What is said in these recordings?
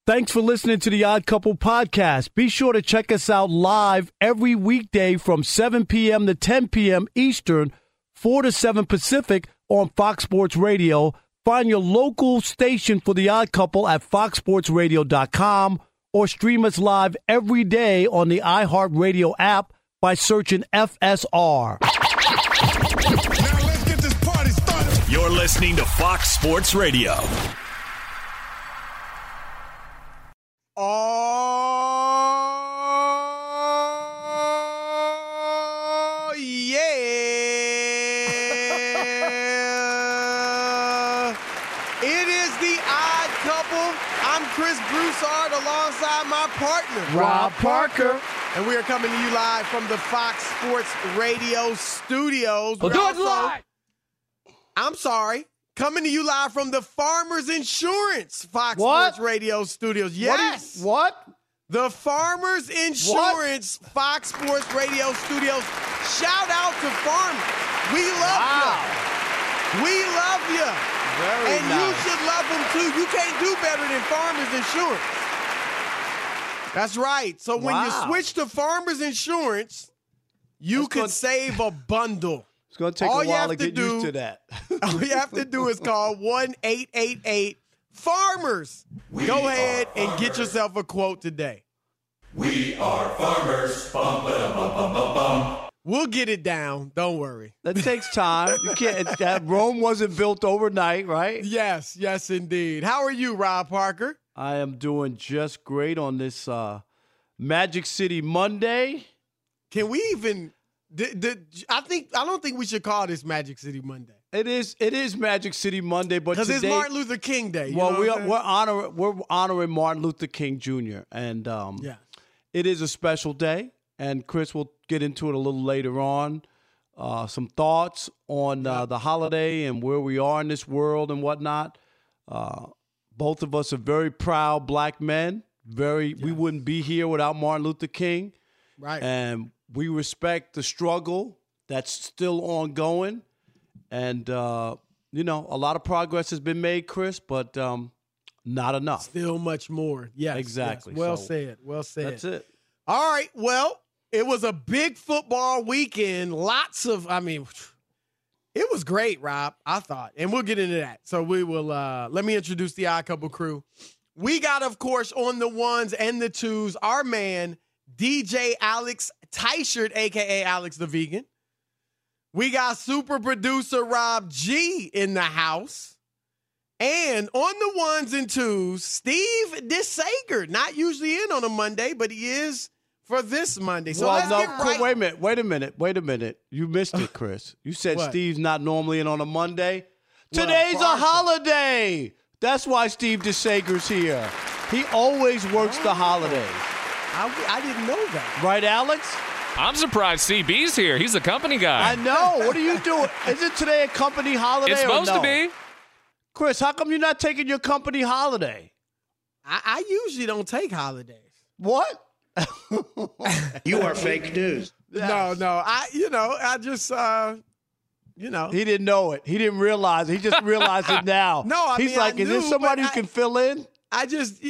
Thanks for listening to the Odd Couple podcast. Be sure to check us out live every weekday from 7 p.m. to 10 p.m. Eastern, 4 to 7 Pacific on Fox Sports Radio. Find your local station for the Odd Couple at foxsportsradio.com or stream us live every day on the iHeartRadio app by searching FSR. Now let's get this party started. You're listening to Fox Sports Radio. Oh, yeah. It is the Odd Couple. I'm Chris Broussard alongside my partner, Rob Parker. And we are coming to you live from the Fox Sports Radio studios. We'll do it live. I'm sorry. Coming to you live from the Farmers Insurance Fox Sports Radio studios. Yes. What? The Farmers Insurance Fox Sports Radio studios. Shout out to Farmers. We love you. We love you. Very and nice. you should love them too. You can't do better than Farmers Insurance. That's right. So when you switch to Farmers Insurance, you can save a bundle. It's going to take a while to get used to that. All you have to do is call 1-888-FARMERS. Go ahead and get yourself a quote today. We are farmers. Bum, ba-dum, bum, bum, bum, bum. We'll get it down. Don't worry. That takes time. You can't. Rome wasn't built overnight, right? Yes, indeed. How are you, Rob Parker? I am doing just great on this Magic City Monday. Can we even? I don't think we should call this Magic City Monday. It is Magic City Monday, but because it's Martin Luther King Day. Well, we're honoring Martin Luther King Jr. and it is a special day. And Chris will get into it a little later on. Some thoughts on the holiday and where we are in this world and whatnot. Both of us are very proud black men. We wouldn't be here without Martin Luther King. Right. And we respect the struggle that's still ongoing. And, a lot of progress has been made, Chris, but not enough. Still much more. Yes. Exactly. Yes. Well said. That's it. All right. Well, it was a big football weekend. It was great, Rob, I thought. And we'll get into that. So we will, let me introduce the Odd Couple crew. We got, of course, on the ones and the twos, our man, DJ Alex Teichert, a.k.a. Alex the Vegan. We got super producer Rob G in the house. And on the ones and twos, Steve DeSager. Not usually in on a Monday, but he is for this Monday. So wait a minute. You missed it, Chris. You said Steve's not normally in on a Monday. Today's a holiday. That's why Steve DeSager's here. He always works the holidays. I didn't know that. Right, Alex? I'm surprised CB's here. He's a company guy. I know. What are you doing? Is it today a company holiday It's supposed to be. Chris, how come you're not taking your company holiday? I usually don't take holidays. What? You are fake news. No. I just, He didn't know it. He didn't realize it. He just realized it now. No, He's like, is there somebody who can fill in? But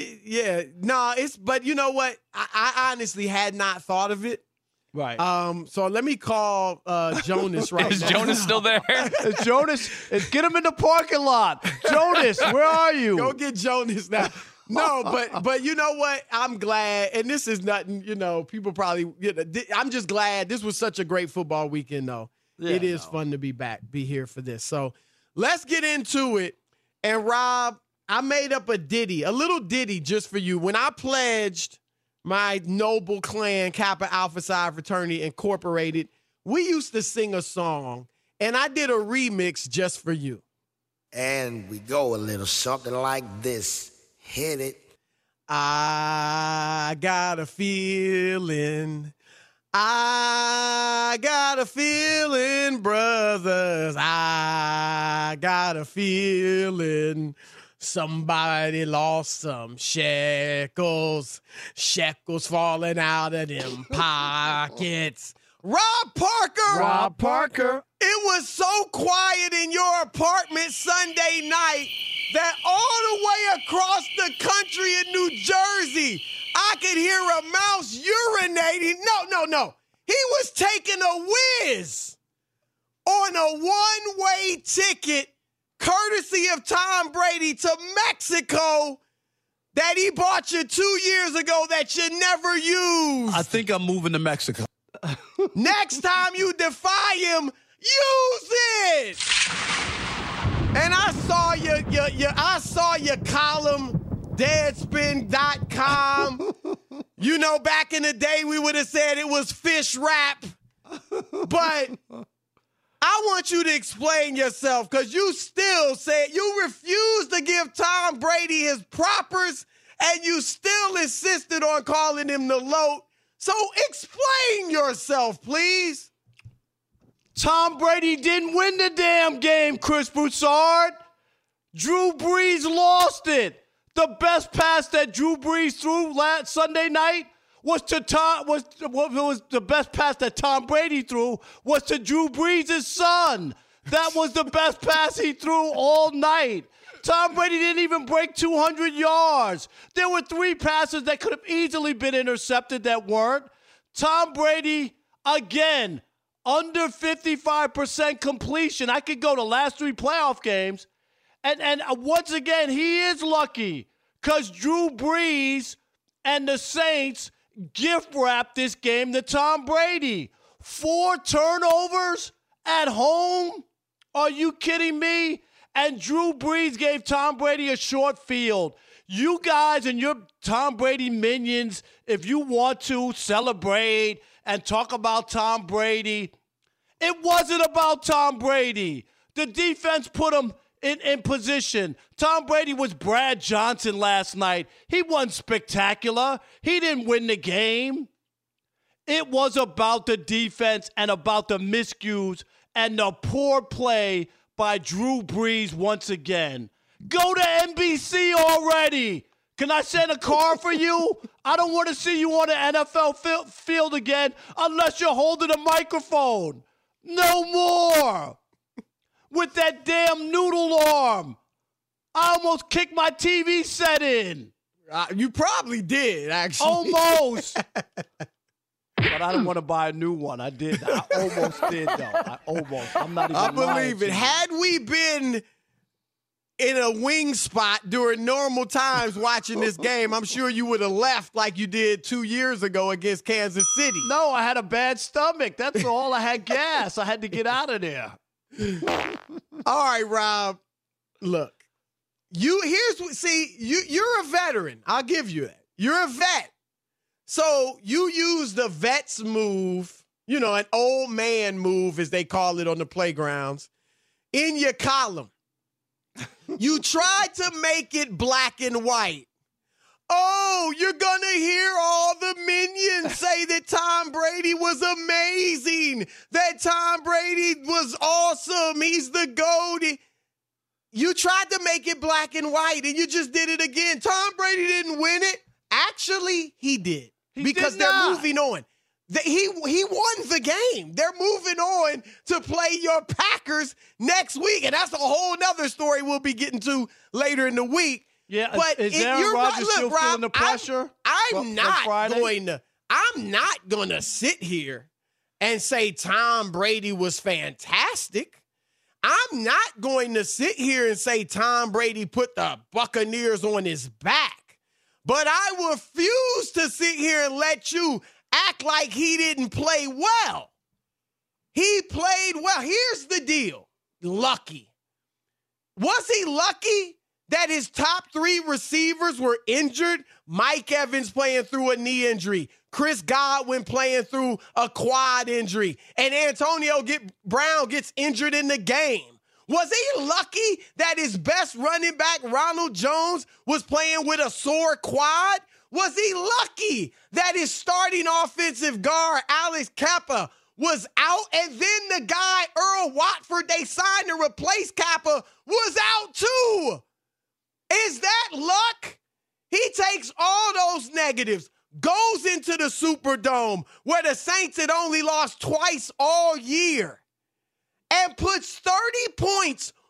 you know what? I honestly had not thought of it. Right. So let me call Jonas right now. Is Jonas still there? Jonas, get him in the parking lot. Jonas, where are you? Go get Jonas now. No, but you know what? I'm glad, and this is nothing, people probably, I'm just glad this was such a great football weekend, though. Yeah, it is fun to be here for this. So let's get into it. And Rob, I made up a little ditty just for you. When I pledged my noble clan, Kappa Alpha Psi Fraternity Incorporated, we used to sing a song, and I did a remix just for you. And we go a little something like this. Hit it. I got a feeling. Brothers. I got a feeling. Somebody lost some shekels falling out of them pockets. Rob Parker. It was so quiet in your apartment Sunday night that all the way across the country in New Jersey, I could hear a mouse urinating. No. He was taking a whiz on a one-way ticket, courtesy of Tom Brady, to Mexico that he bought you 2 years ago that you never used. I think I'm moving to Mexico. Next time you defy him, use it. And I saw your column, Deadspin.com. You know, back in the day, we would have said it was fish wrap. But I want you to explain yourself, because you still said you refused to give Tom Brady his propers, and you still insisted on calling him the LOAT. So explain yourself, please. Tom Brady didn't win the damn game, Chris Broussard. Drew Brees lost it. The best pass that Drew Brees threw last Sunday night was the best pass that Tom Brady threw was to Drew Brees' son. That was the best pass he threw all night. Tom Brady didn't even break 200 yards. There were 3 passes that could have easily been intercepted that weren't. Tom Brady, again, under 55% completion. I could go to last 3 playoff games. And once again, he is lucky because Drew Brees and the Saints gift wrapped this game to Tom Brady. 4 turnovers at home? Are you kidding me? And Drew Brees gave Tom Brady a short field. You guys and your Tom Brady minions, if you want to celebrate and talk about Tom Brady, it wasn't about Tom Brady. The defense put him in position. Tom Brady was Brad Johnson last night. He wasn't spectacular. He didn't win the game. It was about the defense and about the miscues and the poor play by Drew Brees once again. Go to NBC already. Can I send a car for you? I don't want to see you on the NFL field again unless you're holding a microphone. No more. With that damn noodle arm. I almost kicked my TV set in. You probably did, actually. Almost. But I didn't want to buy a new one. I did. I almost did, though. I'm not even I believe it. Had we been in a wing spot during normal times watching this game, I'm sure you would have left like you did 2 years ago against Kansas City. No, I had a bad stomach. That's all. I had gas. I had to get out of there. All right, Rob. Look, you're a veteran. I'll give you that. You're a vet. So you use the vet's move, an old man move, as they call it on the playgrounds, in your column. You tried to make it black and white. Oh, you're going to hear all the minions say that Tom Brady was amazing, that Tom Brady was awesome, he's the GOAT. You tried to make it black and white, and you just did it again. Tom Brady didn't win it. Actually, he did. Because they're moving on. He won the game. They're moving on to play your Packers next week, and that's a whole nother story we'll be getting to later in the week. Yeah, but is Aaron Rodgers still feeling the pressure? I'm not going to sit here and say Tom Brady was fantastic. I'm not going to sit here and say Tom Brady put the Buccaneers on his back. But I refuse to sit here and let you act like he didn't play well. He played well. Here's the deal. Lucky. Was he lucky that his top 3 receivers were injured? Mike Evans playing through a knee injury. Chris Godwin playing through a quad injury. And Antonio Brown gets injured in the game. Was he lucky that his best running back, Ronald Jones, was playing with a sore quad? Was he lucky that his starting offensive guard, Alex Kappa, was out? And then the guy, Earl Watford, they signed to replace Kappa, was out too. Is that luck? He takes all those negatives, goes into the Superdome, where the Saints had only lost twice all year, and puts 30 points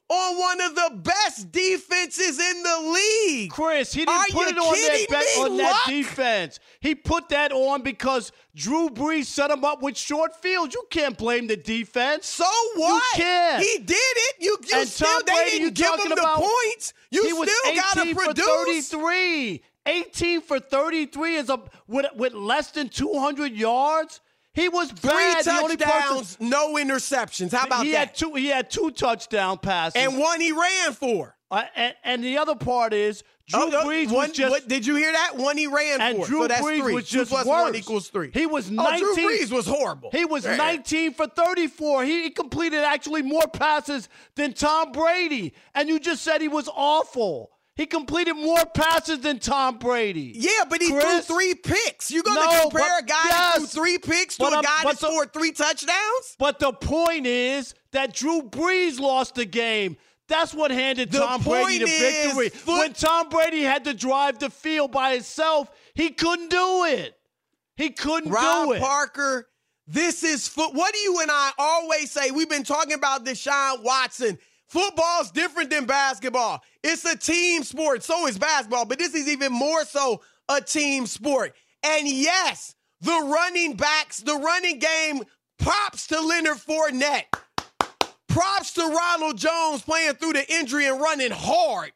on one of the best defenses in the league. Chris, he didn't put it on that defense. He put that on because Drew Brees set him up with short fields. You can't blame the defense. So what? You can't. He did it. You and still, Tom they Brady, didn't give him the points. You still got to produce. 33. 18 for 33 is with less than 200 yards. He was bad. 3 touchdowns, no interceptions. How about that? He had 2 touchdown passes. And 1 he ran for. And the other part is Drew Brees was just. What, did you hear that? 1 he ran and for. Drew So that's Brees 3. was 2 just plus worse. 1 equals 3. He was 19. Drew Brees was horrible. He was 19 for 34. He completed actually more passes than Tom Brady. And you just said he was awful. He completed more passes than Tom Brady. Yeah, but he threw 3 picks. You're going to compare a guy that threw 3 picks to a guy that scored 3 touchdowns? But the point is that Drew Brees lost the game. That's what handed Tom Brady the victory. When Tom Brady had to drive the field by himself, he couldn't do it. He couldn't do it. Rob Parker, this is what do you and I always say? We've been talking about Deshaun Watson. Football's different than basketball. It's a team sport. So is basketball, but this is even more so a team sport. And yes, the running backs, the running game, props to Leonard Fournette. Props to Ronald Jones playing through the injury and running hard.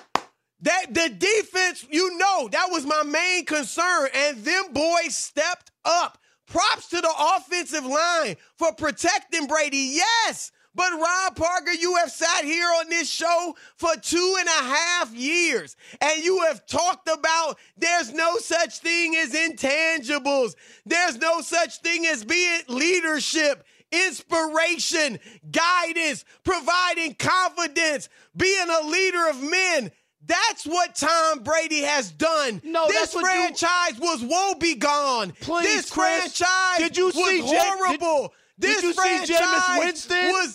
That the defense, that was my main concern. And them boys stepped up. Props to the offensive line for protecting Brady. Yes. But Rob Parker, you have sat here on this show for 2.5 years, and you have talked about there's no such thing as intangibles. There's no such thing as being leadership, inspiration, guidance, providing confidence, being a leader of men. That's what Tom Brady has done. This franchise was woebegone. Please, this franchise was horrible. Did you see Jameis Winston?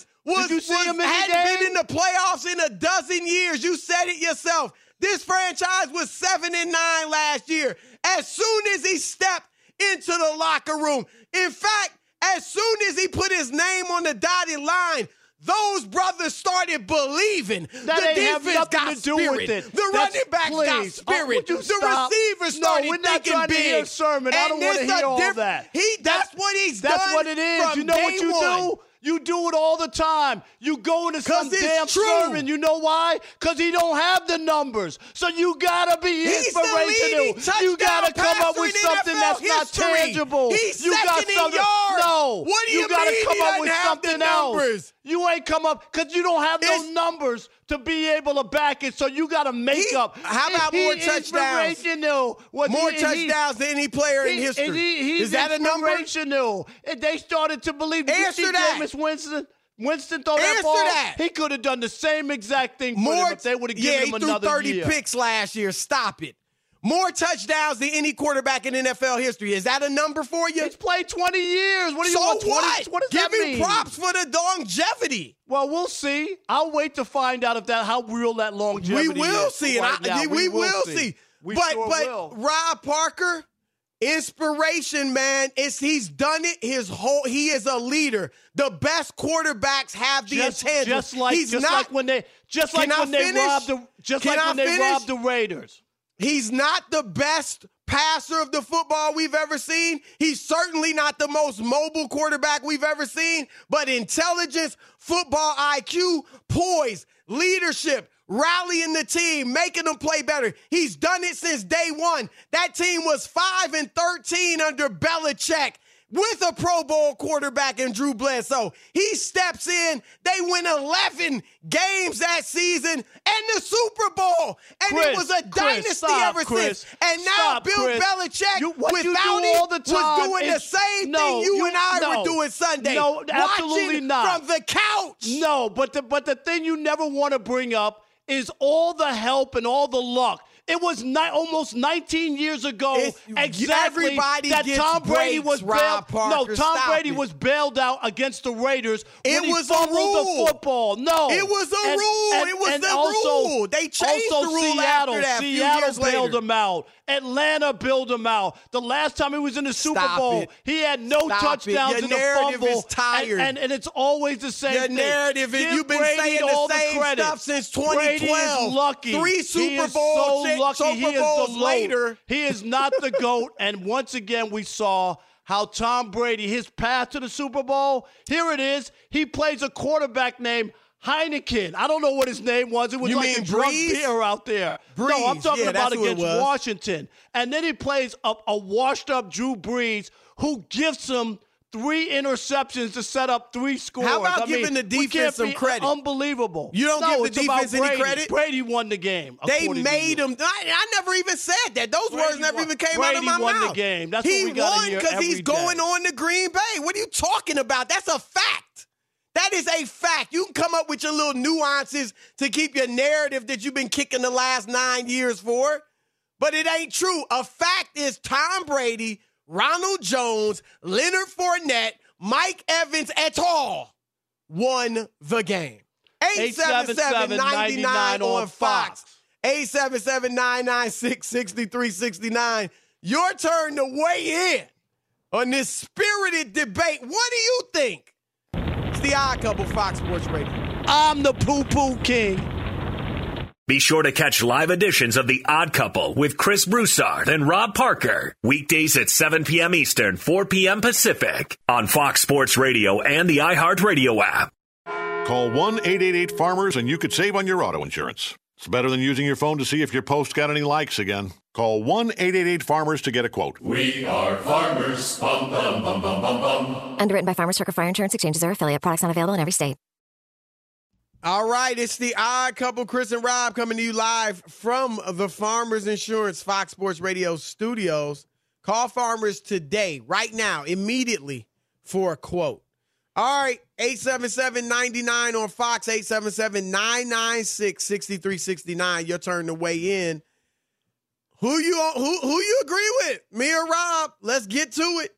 Hadn't been in the playoffs in a dozen years. You said it yourself. This franchise was 7-9 last year. As soon as he stepped into the locker room, in fact, as soon as he put his name on the dotted line, those brothers started believing. The defense got spirit. The running backs got spirit. The receivers started thinking big. We're not trying to hear a sermon. I don't want to hear all that. That's what he's done. That's what it is. You know what you do? You do it all the time. You go into some damn sermon. You know why? Because he don't have the numbers. So you got to be inspirational. You got to come up with something that's not tangible. He's second in yards. No. What do you got to mean come he up with doesn't have something the else. numbers? You ain't come up because you don't have no numbers to be able to back it. So you got to make up. How about more touchdowns? More touchdowns than any player in history. Is that a number? They started to believe. Answer that. Jameis Winston throw that ball. That. He could have done the same exact thing for them if they would have given him another year. He threw 30 picks last year. Stop it. More touchdowns than any quarterback in NFL history. Is that a number for you? He's played 20 years. What do you want? 20? What does that mean? Give me props for the longevity. Well, we'll see. I'll wait to find out how real that longevity is. We will see. We will see. But Rob Parker, inspiration, man. He's done it he is a leader. The best quarterbacks have the intangibles. Just like when they robbed the Raiders. He's not the best passer of the football we've ever seen. He's certainly not the most mobile quarterback we've ever seen, but intelligence, football IQ, poise, leadership, rallying the team, making them play better. He's done it since day one. That team was 5-13 under Belichick with a Pro Bowl quarterback in Drew Bledsoe. He steps in. They win 11 games that season and the Super Bowl. And it was a dynasty ever since. And now Bill Belichick, without it, was doing the same thing you and I were doing Sunday. No, absolutely not. From the couch. No, but the thing you never want to bring up is all the help and all the luck It was almost 19 years ago exactly everybody that gets Tom Brady breaks, was Rob bailed. Parker. No, Tom Stop Brady it. was bailed out against the Raiders when It he was a fumbled rule. the football. No, It was a rule. It was the also, rule. They changed also the rule Seattle. after that. A few Seattle years bailed later. him out. Atlanta bailed him out. The last time he was in the Super Stop Bowl, it. he had no Stop touchdowns it. in Your the narrative fumble. is tired. And it's always the same Your thing. narrative is Give you've been Brady saying all the same credit. stuff since Brady 2012. is lucky. 3 He Super is Bowl so lucky. Super He is Bowls the GOAT. later. He is not the GOAT. And once again, we saw how Tom Brady, his path to the Super Bowl, here it is. He plays a quarterback named Heineken. I don't know what his name was. It was You like mean a drunk Breeze? beer out there. No, I'm Breeze. talking Yeah, about that's who it against was. Washington. And then he plays a washed-up Drew Brees who gives him 3 interceptions to set up 3 scores. How about giving the we defense can't some be credit? Unbelievable. You don't No, give the it's about defense any Brady. credit? Brady won the game. They according to made you. him. I never even said that. Those Brady words never won. even came Brady out of my won mouth. the game. That's he what we gotta won hear because he's every going day. on to Green Bay. What are you talking about? That's a fact. That is a fact. You can come up with your little nuances to keep your narrative that you've been kicking the last 9 years for, but it ain't true. A fact is Tom Brady, Ronald Jones, Leonard Fournette, Mike Evans et al. Won the game. 877-99 on Fox. 877-996-6369. Your turn to weigh in on this spirited debate. What do you think? It's the Odd Couple, Fox Sports Radio. I'm the poo-poo king. Be sure to catch live editions of The Odd Couple with Chris Broussard and Rob Parker. Weekdays at 7 p.m. Eastern, 4 p.m. Pacific on Fox Sports Radio and the iHeartRadio app. Call 1-888-FARMERS and you could save on your auto insurance. It's better than using your phone to see if your post got any likes again. Call 1-888-FARMERS to get a quote. We are farmers. Bum, bum, bum, bum, bum, bum. Underwritten by Farmers Trucker Fire Insurance Exchanges or affiliate. Products not available in every state. All right, it's the Odd Couple, Chris and Rob, coming to you live from the Farmers Insurance Fox Sports Radio studios. Call Farmers today, right now, immediately, for a quote. All right, 877-99 on Fox, 877-996-6369. Your turn to weigh in. Who you agree with, me or Rob? Let's get to it.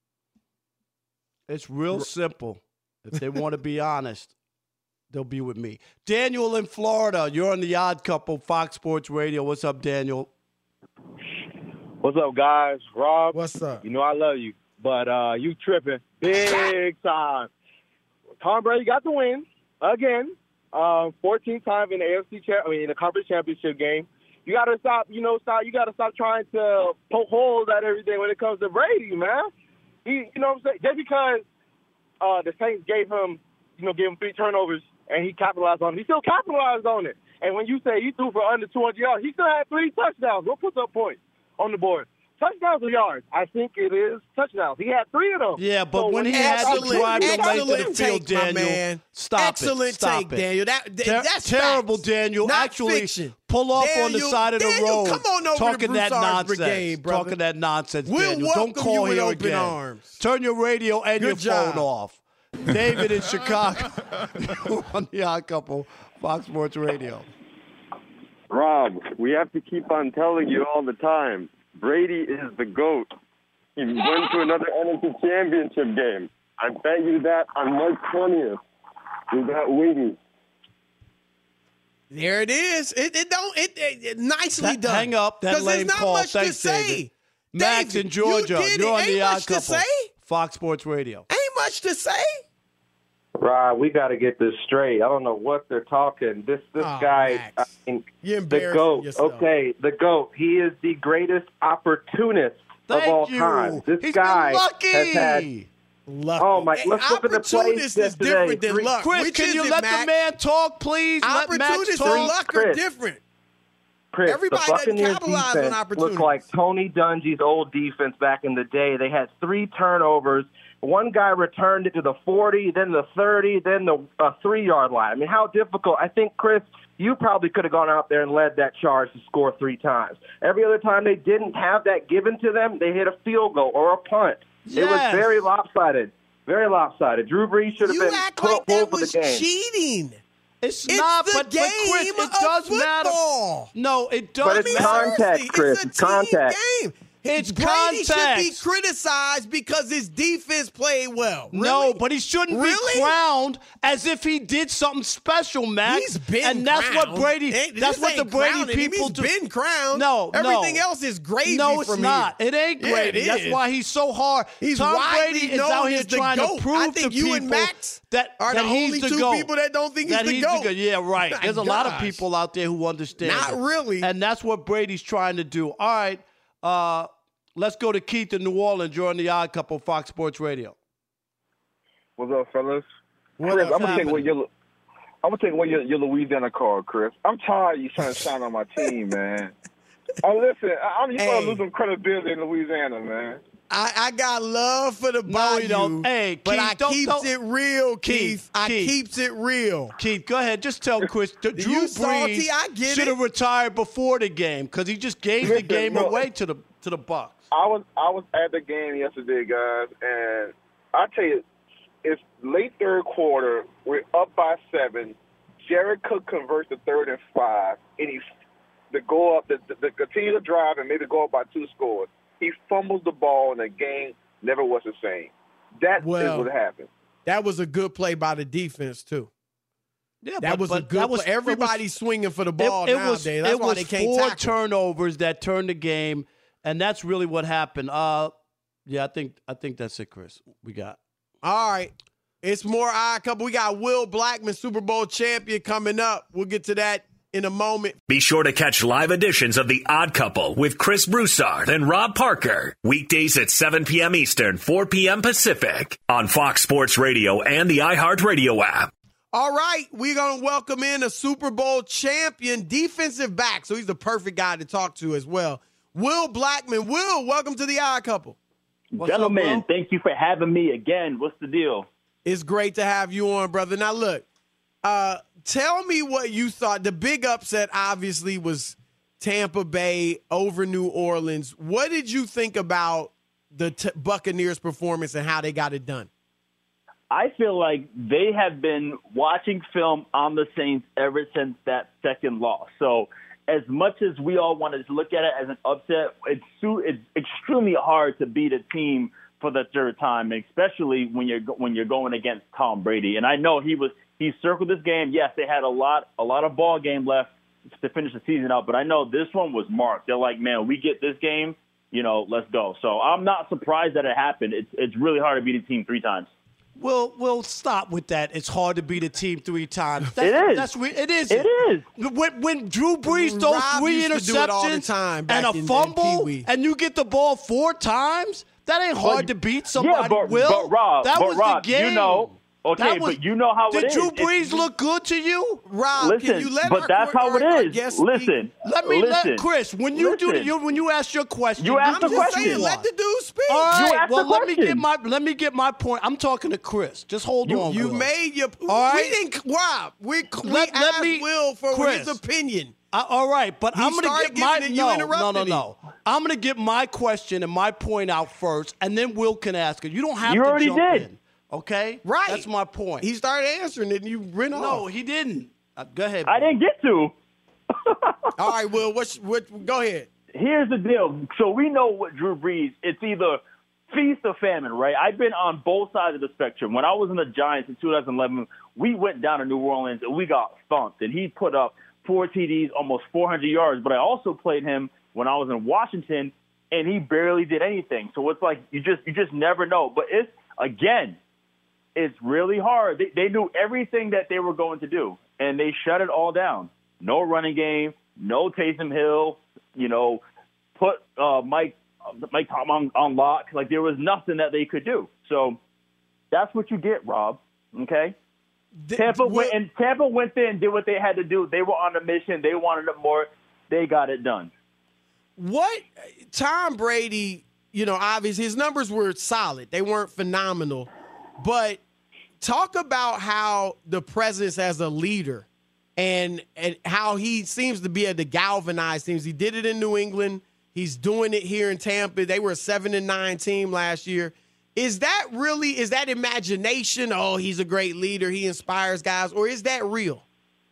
It's real simple. If they want to be honest, they'll be with me. Daniel in Florida, you're on the Odd Couple, Fox Sports Radio. What's up, Daniel? What's up, guys? Rob, What's up? you know I love you, but you tripping big time. Tom Brady got the win again, 14 times in the in the conference championship game. You gotta stop. You gotta stop trying to poke holes at everything when it comes to Brady, man. You know what I'm saying? Just because the Saints gave him 3 turnovers and he capitalized on it, he still capitalized on it. And when you say he threw for under 200 yards, he still had 3 touchdowns. Go put up points on the board. Touchdowns or yards? I think it is touchdowns. He had 3 of them. Yeah, but So when he had to drive the length of the field, take, my Daniel, man. stop Excellent it. Stop take, it. Daniel. That's terrible, facts, Daniel. not Actually, fiction. pull off on the Daniel, side of the road. Come on over talking to that Broussard's nonsense. Brigade, brother. Talking that nonsense, We'll Daniel. Don't welcome call you with here open again. arms. Turn your radio and Good your job. phone off. David in Chicago on the Odd Couple, Fox Sports Radio. Rob, we have to keep on telling you all the time, Brady is the GOAT. He went to another NFC championship game. I bet you that on March 20th. We got wings. There it is. It nicely done. Hang up that 'Cause lame there's not call. much Thanks, to say. David. Max David, in Georgia, you did you're it. on Ain't the much Odd to Couple, say. Fox Sports Radio. Ain't much to say. Rob, we got to get this straight. I don't know what they're talking. This guy, Max. I mean, You're the embarrassing GOAT. yourself. Okay, the GOAT. He is the greatest opportunist Thank of all you. time. This He's guy been lucky. has had. Lucky. Oh, my- let's look at the plays Opportunist is different yesterday. than luck. Chris, Which can is you it, let Max? the man talk, please? Let Max Opportunist talk. and luck are Chris. different. Chris, Everybody the doesn't Buccaneers capitalize on defense opportunities. looked like Tony Dungy's old defense back in the day. They had 3 turnovers. One guy returned it to the 40, then the 30, then the 3-yard line. I mean, how difficult. I think, Chris, you probably could have gone out there and led that charge to score 3 times. Every other time they didn't have that given to them, they hit a field goal or a punt. Yes. It was very lopsided. Very lopsided. Drew Brees should have You been act put like up full that for was the game. cheating. It's not. The but game Chris, it of does football. matter. No, it does But it's matter. contact, Chris. It's a Contact. team game. It's Brady should contact. be criticized because his defense played well. No, Really? but he shouldn't Really? be crowned as if he did something special, Max. He's been and that's crowned. what Brady. That's This what the ain't Brady crowning him. people He's do. been crowned. No, everything else is gravy. No, it's from not. here. It ain't Yeah, gravy. it That's is. why he's so hard. He's Tom widely Brady is known out here as the trying GOAT. to prove I think to you people and Max that are that the he's only the two GOAT. people that don't think he's That the GOAT. Yeah, right. My There's a lot of gosh. people out there who understand. Not it. really. And that's what Brady's trying to do. All right. Let's go to Keith in New Orleans. You're on the Odd Couple, Fox Sports Radio. What's up, fellas? What Chris, up, I'm gonna take happening? away your Louisiana card, Chris. I'm tired of you trying to shine on my team, man. Listen, you're gonna lose some credibility in Louisiana, man. I got love for the No, Bayou, you don't. Hey, but Keith, I keeps it real, Keith. I keeps it real. Keith, go ahead. Just tell Chris. Drew You salty, Brees I get should have it. retired before the game because he just gave the Listen, game no, away to the Bucs. I was at the game yesterday, guys, and I tell you, it's late third quarter. We're up by 7. Jared Cook converts to 3rd and 5, and he's to go up, the continue to drive and maybe go up by 2 scores. He fumbles the ball, and the game never was the same. That is what happened. That was a good play by the defense too. Yeah, that was a good play. Everybody's swinging for the ball nowadays. That's why they can't It was 4 tackle. turnovers that turned the game, and that's really what happened. Yeah, I think that's it, Chris. We got. All right. It's more Odd Couple. We got Will Blackman, Super Bowl champion, coming up. We'll get to that in a moment. Be sure to catch live editions of The Odd Couple with Chris Broussard and Rob Parker. Weekdays at 7 p.m. Eastern, 4 p.m. Pacific on Fox Sports Radio and the iHeartRadio app. All right. We're going to welcome in a Super Bowl champion defensive back. So he's the perfect guy to talk to as well. Will Blackman. Will, welcome to The Odd Couple. Gentlemen, thank you for having me again. What's the deal? It's great to have you on, brother. Now, look, tell me what you thought. The big upset, obviously, was Tampa Bay over New Orleans. What did you think about the Buccaneers' performance and how they got it done? I feel like they have been watching film on the Saints ever since that second loss. So as much as we all wanted to look at it as an upset, it's extremely hard to beat a team for the third time, especially when you're going against Tom Brady. And I know he circled this game. Yes, they had a lot of ball game left to finish the season out, but I know this one was marked. They're like, man, we get this game, let's go. So I'm not surprised that it happened. It's really hard to beat a team 3 times. Well, stop with that. It's hard to beat a team 3 times. It is. It is. When Drew Brees throws Rob 3 used to do it all the interceptions time and back a in fumble, Pee-wee. and you get the ball 4 times, that ain't hard to beat somebody. Yeah, but Will, that was Rob, the game. but you know how it is. Did Drew Brees look good to you? Rob, listen, can you let but that's how it is. Listen, Chris, when you when you ask your question, you ask the question. Saying, let the dude speak. All right, You ask well, the let me get my point. I'm talking to Chris. Just hold on. You Will. made your. All right. We didn't. Rob, we Let asked me- Will for Chris. his opinion. All right, but He I'm going started to get my giving it, you interrupted no. I'm going to get my question and my point out first, and then Will can ask it. You don't have You to already jump did. in. Okay, Right. That's my point. He started answering it, and you ran off. No, he didn't. Go ahead. I didn't get to. All right, Will. What? Go ahead. Here's the deal. So we know what Drew Brees, it's either feast or famine, right? I've been on both sides of the spectrum. When I was in the Giants in 2011, we went down to New Orleans and we got thumped. And he put up 4 TDs, almost 400 yards. But I also played him when I was in Washington, and he barely did anything. So it's like you just never know. But it's really hard. They knew everything that they were going to do, and they shut it all down. No running game, no Taysom Hill, put Mike Tom on lock. Like, there was nothing that they could do. So that's what you get, Rob, okay? Tampa went there and did what they had to do. They were on a mission. They wanted it more. They got it done. What Tom Brady, obviously his numbers were solid. They weren't phenomenal. But talk about how the presence as a leader and how he seems to be able to galvanize teams. He did it in New England. He's doing it here in Tampa. They were a 7-9 team last year. Is that imagination? Oh, he's a great leader. He inspires guys. Or is that real?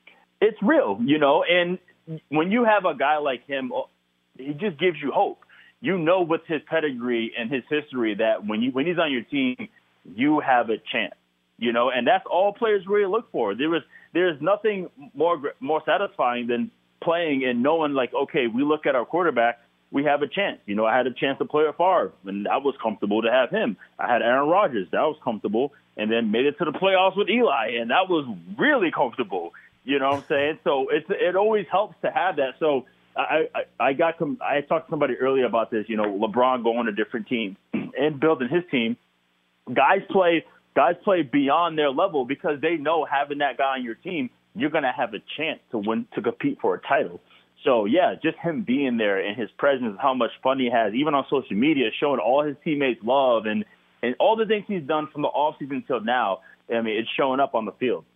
it's real, and when you have a guy like him, he just gives you hope. With his pedigree and his history that when he's on your team, you have a chance, and that's all players really look for. There's nothing more satisfying than playing and knowing, like, okay, we look at our quarterback, we have a chance. I had a chance to play with Favre, and that was comfortable to have him. I had Aaron Rodgers, that was comfortable, and then made it to the playoffs with Eli, and that was really comfortable. You know what I'm saying? So it always helps to have that. So I talked to somebody earlier about this. LeBron going to different teams and building his team. Guys play beyond their level because they know having that guy on your team, you're going to have a chance to compete for a title. So, yeah, just him being there and his presence, how much fun he has, even on social media, showing all his teammates love and all the things he's done from the offseason until now. I mean, it's showing up on the field.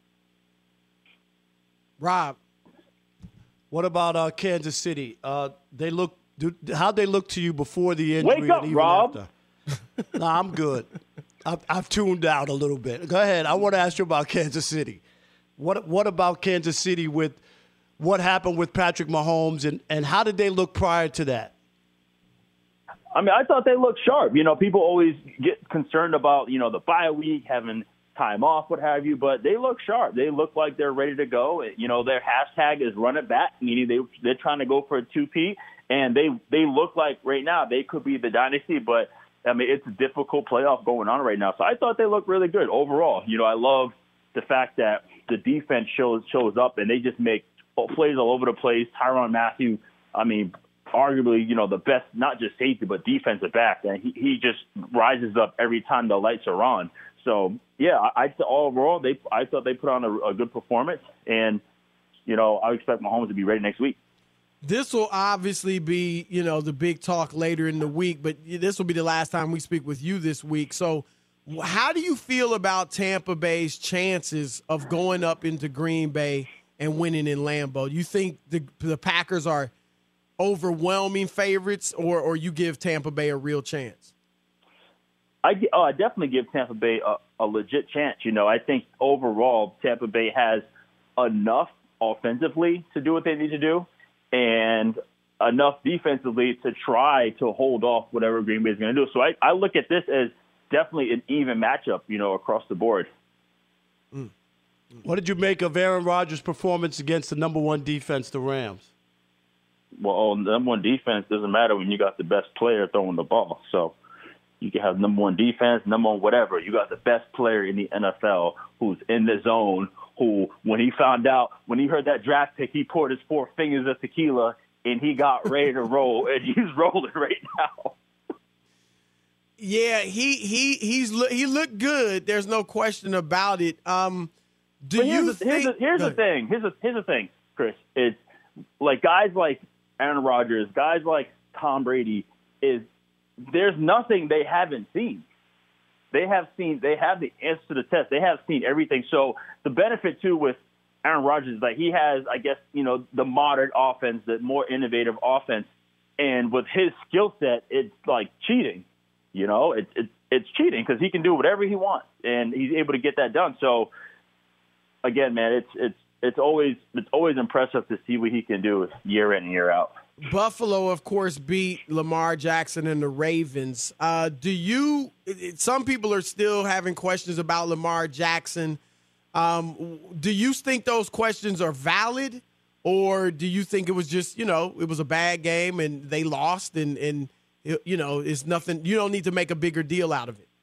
Rob, what about Kansas City? How'd they look to you before the injury? Wake up, and even Rob. After? No, I'm good. I've tuned out a little bit. Go ahead. I want to ask you about Kansas City. What about Kansas City with what happened with Patrick Mahomes, and how did they look prior to that? I mean, I thought they looked sharp. People always get concerned about, the bye week, having time off, what have you, but they look sharp. They look like they're ready to go. Their hashtag is run it back, meaning they're trying to go for a 2P, and they look like right now they could be the dynasty, but, I mean, it's a difficult playoff going on right now. So I thought they looked really good overall. I love the fact that the defense shows up, and they just make plays all over the place. Tyrann Mathieu, I mean, arguably, the best, not just safety, but defensive back. And he just rises up every time the lights are on. So, yeah, I thought they put on a good performance. And, I expect Mahomes to be ready next week. This will obviously be, the big talk later in the week, but this will be the last time we speak with you this week. So how do you feel about Tampa Bay's chances of going up into Green Bay and winning in Lambeau? You think the Packers are overwhelming favorites, or you give Tampa Bay a real chance? I definitely give Tampa Bay a legit chance. I think overall Tampa Bay has enough offensively to do what they need to do and enough defensively to try to hold off whatever Green Bay is going to do. So I look at this as definitely an even matchup, across the board. What did you make of Aaron Rodgers' performance against the number one defense, the Rams? Well, number one defense doesn't matter when you got the best player throwing the ball. So you can have number one defense, number one whatever. You got the best player in the NFL who's in the zone, who when he heard that draft pick, he poured his 4 fingers of tequila and he got ready to roll, and he's rolling right now. Yeah, he looked good. There's no question about it. Here's the thing, Chris. It's like guys like Aaron Rodgers, guys like Tom Brady. There's nothing they haven't seen. They have the answer to the test. They have seen everything. So the benefit too with Aaron Rodgers is that he has, I guess, the modern offense, the more innovative offense, and with his skill set, it's like cheating. It's cheating because he can do whatever he wants, and he's able to get that done. So, again, man, it's always impressive to see what he can do year in and year out. Buffalo, of course, beat Lamar Jackson and the Ravens. Some people are still having questions about Lamar Jackson. Do you think those questions are valid, or do you think it was just, it was a bad game and they lost and it's nothing. You don't need to make a bigger deal out of it.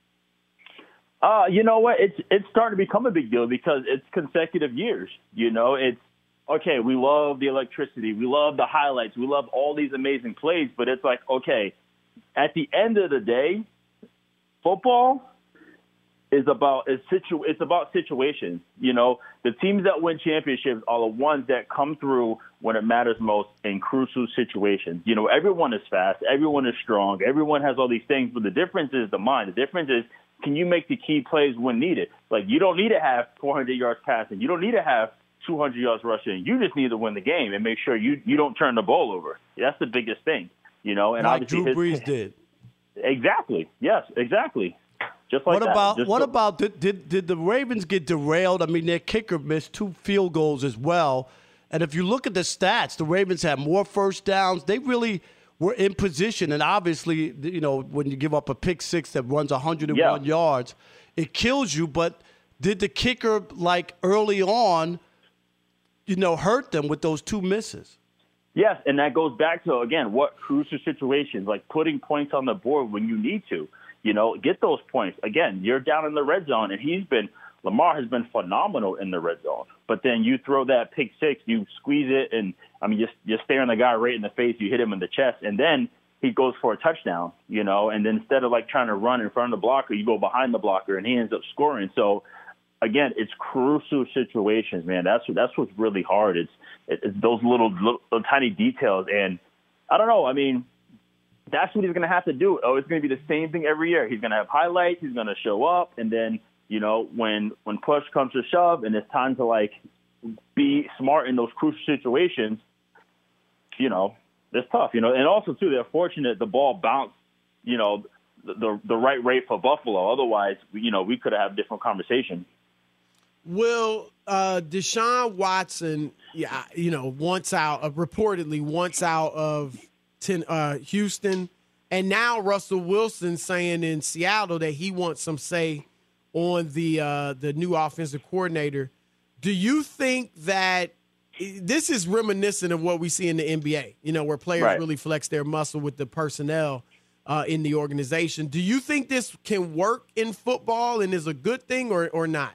You know what? It's starting to become a big deal because it's consecutive years. It's okay. We love the electricity. We love the highlights. We love all these amazing plays. But it's like, okay, at the end of the day, football is about situations. The teams that win championships are the ones that come through when it matters most in crucial situations. Everyone is fast, everyone is strong, everyone has all these things, but the difference is the mind. The difference is, can you make the key plays when needed? Like, you don't need to have 400 yards passing. You don't need to have 200 yards rushing. You just need to win the game and make sure you don't turn the ball over. That's the biggest thing, and like obviously Drew Brees did. Exactly. Yes, exactly. Just like what about did the Ravens get derailed? I mean, their kicker missed 2 field goals as well. And if you look at the stats, the Ravens had more first downs. They really were in position. And obviously, you know, when you give up a pick six that runs 101 yards, it kills you. But did the kicker, like early on, you know, hurt them with those 2 misses? Yes, and that goes back to, again, what crucial situations, like putting points on the board when you need to. You know, get those points. Again, you're down in the red zone, and Lamar has been phenomenal in the red zone. But then you throw that pick six, you squeeze it, and, I mean, you're staring the guy right in the face, you hit him in the chest, and then he goes for a touchdown, you know, and then instead of, like, trying to run in front of the blocker, you go behind the blocker, and he ends up scoring. So, again, it's crucial situations, man. That's what's really hard. It's those little tiny details. And I don't know. I mean, that's what he's going to have to do. Oh, it's going to be the same thing every year. He's going to have highlights. He's going to show up. And then, you know, when push comes to shove and it's time to, like, be smart in those crucial situations, you know, it's tough, you know. And also, too, they're fortunate the ball bounced, you know, the right rate for Buffalo. Otherwise, you know, we could have different conversation. Will Deshaun Watson, you know, reportedly wants out of Houston, and now Russell Wilson saying in Seattle that he wants some say on the new offensive coordinator. Do you think that this is reminiscent of what we see in the NBA, you know, where players really flex their muscle with the personnel in the organization? Do you think this can work in football and is a good thing or not?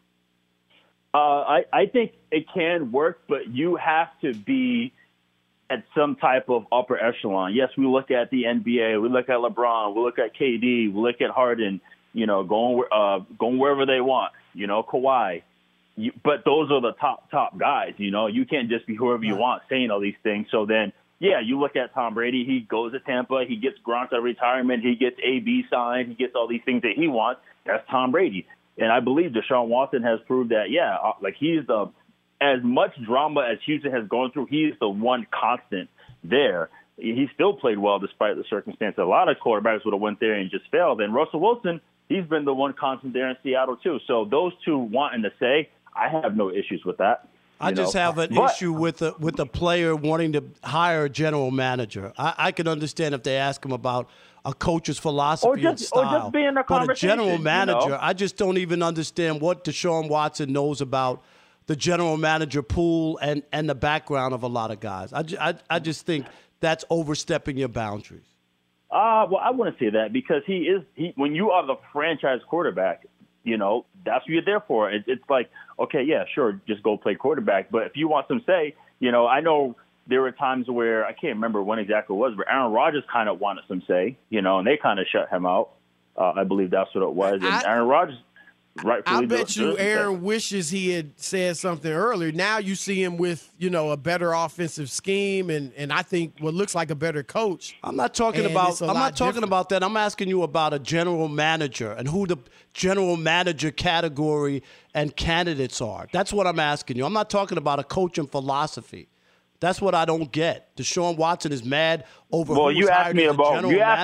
I think it can work, but you have to be at some type of upper echelon. Yes, we look at the NBA, we look at LeBron, we look at KD, we look at Harden, you know, going wherever they want, you know, Kawhi. But those are the top guys, you know. You can't just be whoever you want saying all these things. So then, yeah, you look at Tom Brady. He goes to Tampa. He gets Gronk out of retirement. He gets AB signed. He gets all these things that he wants. That's Tom Brady. And I believe Deshaun Watson has proved that, like he's as much drama as Houston has gone through, he is the one constant there. He still played well despite the circumstances. A lot of quarterbacks would have went there and just failed. And Russell Wilson, he's been the one constant there in Seattle too. So those two wanting to say, I have no issues with that. I just have an issue with a player wanting to hire a general manager. I can understand if they ask him about a coach's philosophy and style. Or just being a but a general conversation, manager, you know? I just don't even understand what Deshaun Watson knows about the general manager pool and the background of a lot of guys. I just think that's overstepping your boundaries. Well, I wouldn't say that because when you are the franchise quarterback, you know, that's what you're there for. It's like, okay, yeah, sure, just go play quarterback. But if you want some say, you know, I know there were times where I can't remember when exactly it was, but Aaron Rodgers kind of wanted some say, you know, and they kind of shut him out. I believe that's what it was. And Aaron Rodgers, rightfully, I bet you Aaron wishes he had said something earlier. Now you see him with, you know, a better offensive scheme and I think what looks like a better coach. I'm not talking about that. I'm asking you about a general manager and who the general manager category and candidates are. That's what I'm asking you. I'm not talking about a coaching philosophy. That's what I don't get. Deshaun Watson is mad over. Well, you asked me about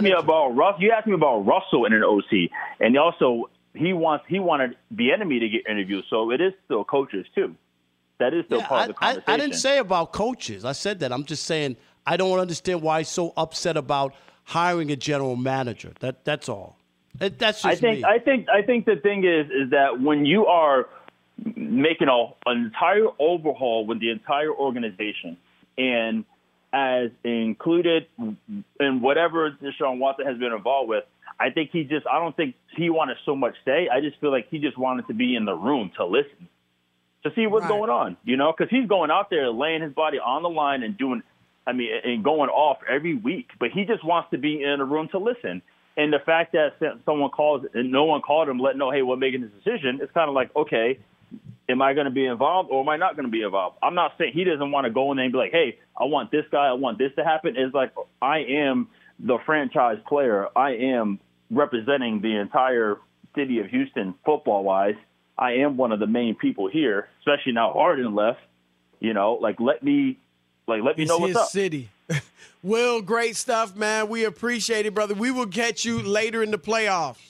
Russell in an OC, and also he wanted the enemy to get interviewed. So it is still coaches too. That is still part of the conversation. I didn't say about coaches. I said that. I'm just saying I don't understand why he's so upset about hiring a general manager. That's all. That's just me. I think the thing is that when you are making an entire overhaul with the entire organization, and as included in whatever Deshaun Watson has been involved with, I don't think he wanted so much say. I just feel like he just wanted to be in the room to listen, to see what's going on, you know, because he's going out there laying his body on the line and and going off every week. But he just wants to be in a room to listen. And the fact that someone calls and no one called him, let know, hey, we're making this decision, it's kind of like, okay, am I going to be involved or am I not going to be involved? I'm not saying he doesn't want to go in there and be like, hey, I want this guy, I want this to happen. It's like, I am the franchise player. I am representing the entire city of Houston football-wise. I am one of the main people here, especially now Harden left. You know, let me know what's up. City. Will, great stuff, man. We appreciate it, brother. We will catch you later in the playoffs.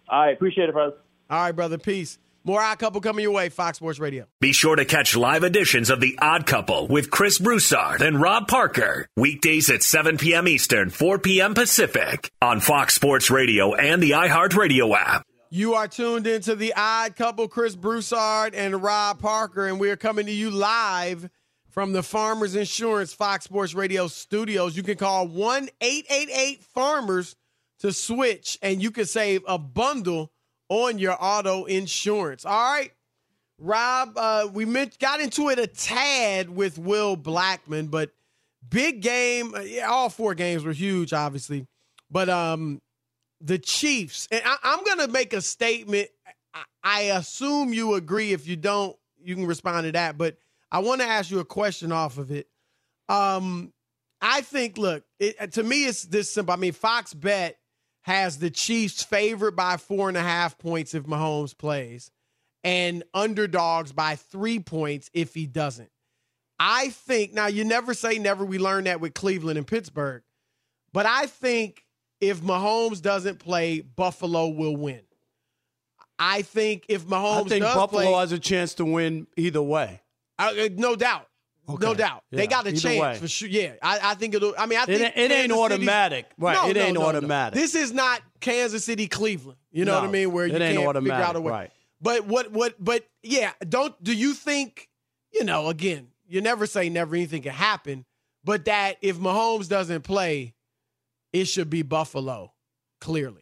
All right, appreciate it, fellas. All right, brother. Peace. More Odd Couple coming your way, Fox Sports Radio. Be sure to catch live editions of The Odd Couple with Chris Broussard and Rob Parker. Weekdays at 7 p.m. Eastern, 4 p.m. Pacific on Fox Sports Radio and the iHeartRadio app. You are tuned into The Odd Couple, Chris Broussard and Rob Parker, and we are coming to you live from the Farmers Insurance Fox Sports Radio studios. You can call 1-888-FARMERS to switch, and you can save a bundle on your auto insurance. All right, Rob, we got into it a tad with Will Blackman, but big game. All 4 games were huge, obviously. But the Chiefs, and I'm going to make a statement. I assume you agree. If you don't, you can respond to that. But I want to ask you a question off of it. I think, look, to me, it's this simple. I mean, Fox Bet has the Chiefs favored by 4.5 points if Mahomes plays, and underdogs by 3 points if he doesn't. I think, now you never say never. We learned that with Cleveland and Pittsburgh. But I think if Mahomes doesn't play, Buffalo will win. I think if Mahomes does Buffalo play, has a chance to win either way. No doubt. Okay. No doubt. Yeah. They got a Either chance way. for sure. Yeah. I think it'll. I mean, I think it ain't automatic. Right. No, it ain't no. automatic. This is not Kansas City, Cleveland. You know No, what I mean? Where you it ain't can't automatic, figure out a way. right. But yeah, do you think, again, you never say never, anything can happen, but that if Mahomes doesn't play, it should be Buffalo, clearly.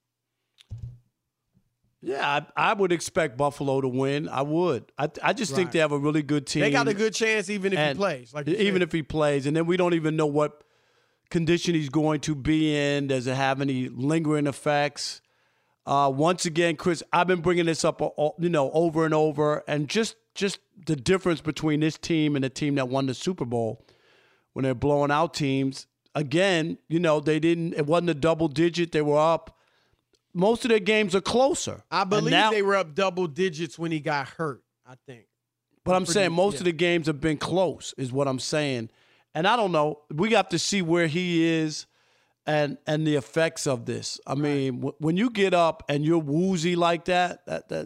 Yeah, I would expect Buffalo to win. I would. I just think they have a really good team. They got a good chance even if he plays. Even if he plays. And then we don't even know what condition he's going to be in. Does it have any lingering effects? Once again, Chris, I've been bringing this up over and over. And just the difference between this team and the team that won the Super Bowl when they're blowing out teams. Again, it wasn't a double digit. They were up. Most of their games are closer. I believe they were up double digits when he got hurt, I think. But I'm saying most of the games have been close, is what I'm saying. And I don't know. We got to see where he is and the effects of this. I mean, when you get up and you're woozy like that,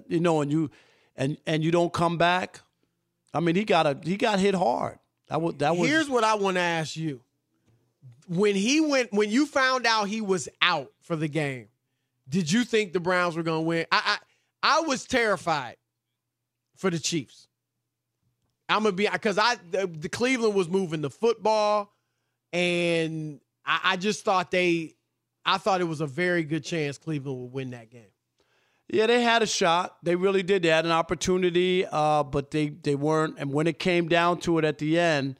and you don't come back, I mean, he got hit hard. That was. Here's what I want to ask you. When you found out he was out for the game, did you think the Browns were going to win? I was terrified for the Chiefs. I'm gonna be because the Cleveland was moving the football, and I just thought I thought it was a very good chance Cleveland would win that game. Yeah, they had a shot. They really did. They had an opportunity, but they weren't. And when it came down to it at the end,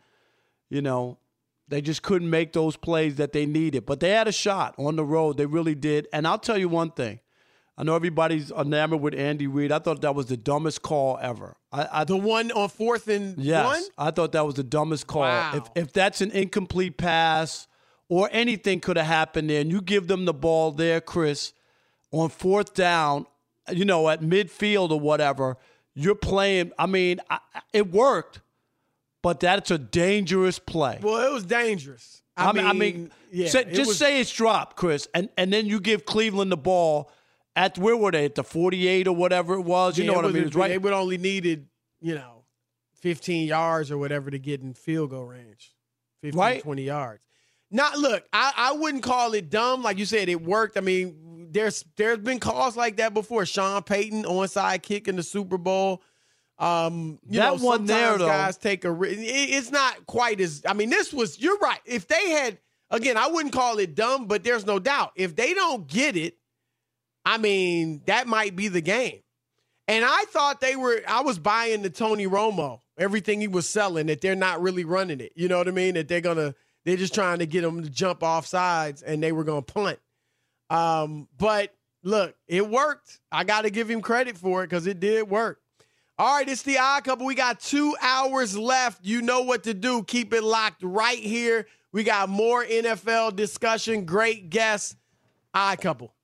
they just couldn't make those plays that they needed. But they had a shot on the road. They really did. And I'll tell you one thing. I know everybody's enamored with Andy Reid. I thought that was the dumbest call ever. The one on 4th and 1? I thought that was the dumbest call. Wow. If that's an incomplete pass or anything could have happened there, and you give them the ball there, Chris, on 4th down, at midfield or whatever, you're playing. I mean, it worked. But that's a dangerous play. Well, it was dangerous. I mean, say it's dropped, Chris, and then you give Cleveland the ball at, where were they, at the 48 or whatever it was? You know what I mean? It was right. They would only needed, 15 yards or whatever to get in field goal range, 15, 20 yards. Now, look, I wouldn't call it dumb. Like you said, it worked. I mean, there's been calls like that before. Sean Payton, onside kick in the Super Bowl. That one there, though, guys take a risk. It's not quite as. I mean, this was. You're right. If they had, again, I wouldn't call it dumb, but there's no doubt if they don't get it, I mean, that might be the game. And I thought I was buying the Tony Romo, everything he was selling, that they're not really running it. You know what I mean? That they're just trying to get them to jump off sides, and they were gonna punt. But look, it worked. I got to give him credit for it because it did work. All right, it's the Odd Couple. We got 2 hours left. You know what to do. Keep it locked right here. We got more NFL discussion. Great guests. Odd Couple.